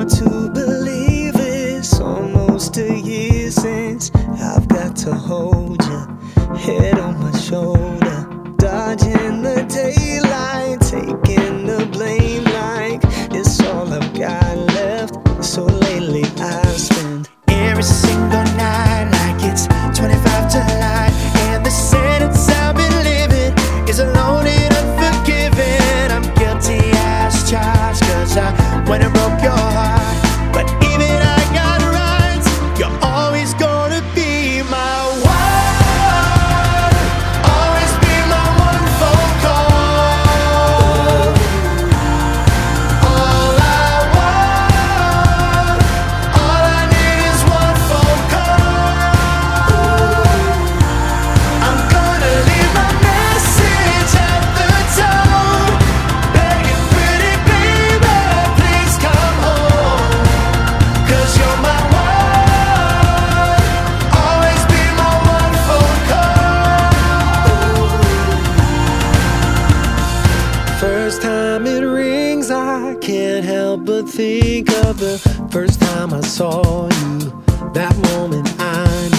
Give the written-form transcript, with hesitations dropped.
hard to believe it's almost a year since I've got to hold you, head on my shoulder, dodging the daylight, taking the blame like it's all I've got left. So lately I spend every single night like it's 25 to life, and the sentence I've been living is alone and unforgiven. I'm guilty as charged, cause I went and broke your heart, but even I got rights. You're always gonna be my one, always be my one phone call. All I want, all I need is one phone call. I'm gonna leave my message at the door, begging pretty baby, please come home. Cause you're my one, always be my one phone call. First time it rings, I can't help but think of the first time I saw you. That moment I knew